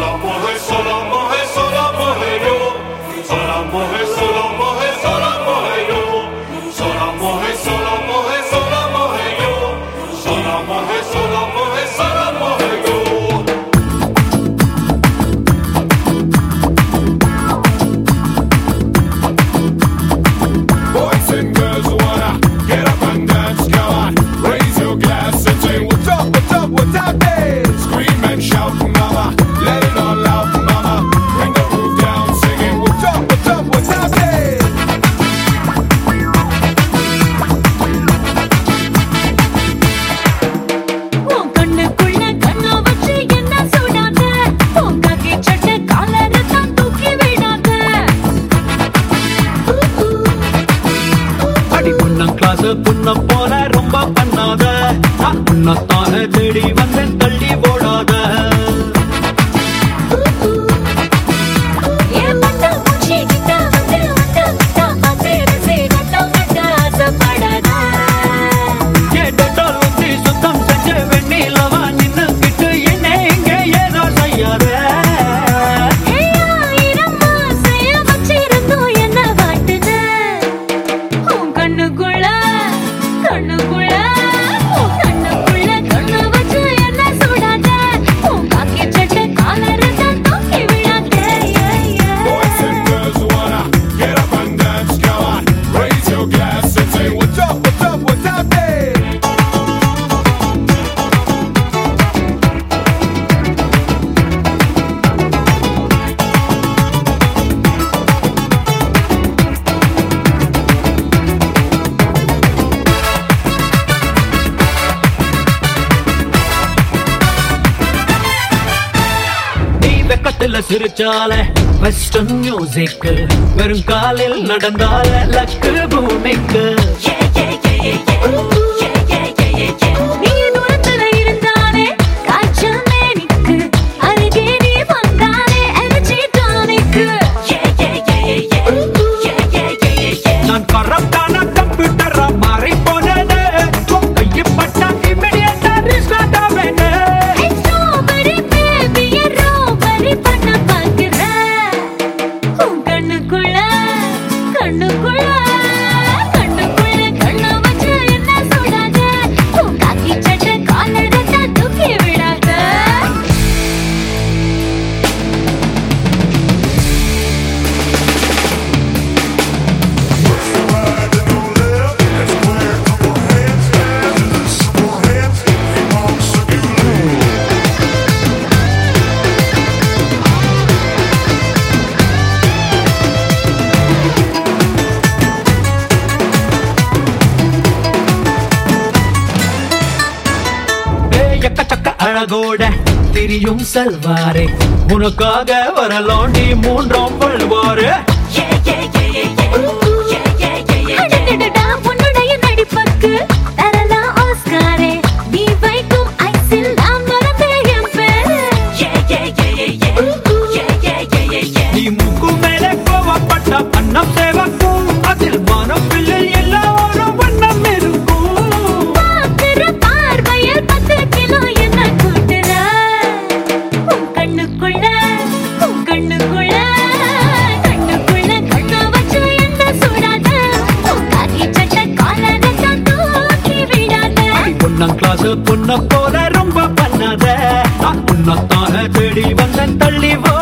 புண்ண போல ரொம்ப பண்ணாத உன்னத்தான தேடி வந்தேன் தள்ளி போடாத சுத்தம் செஞ்ச வெண்ணிலவா நின்னு கிட்டு என்ன இங்க ஏதோ செய்யாத சிரிச்சால வெஸ்டர்ன் மியூசிக் வெறும் காலில் நடந்தால லக்கு பூமிக்கு நான் கரப்டான கம்ப்யூட்டரா மாறி போனது கையப்பட்டா இமிடியேட்டா ரீஸ்டார்ட் ஆவேனே அழகோட திரியும் செல்வாரே உனக்காக வரலாண்டி மூன்றாம் பல்வாரு உன்னுடைய நடிப்பக்கு தரலாம் ஆஸ்காரே நீ வைக்கும் ஐசில் நாம் மறந்தேன் பேரு நீ மூக்கு மேலே கோவப்பட்ட அன்னம் சேவக்கும் அதில் மனம் பிள்ளை எல்லாரும் வண்ணம் இருக்கும் பார்க்கிற பார்வையில் 10 கிலோ பொண்ண போல ரொம்ப பண்ணாத உன்னத்தான தேடி வந்தேன் தள்ளி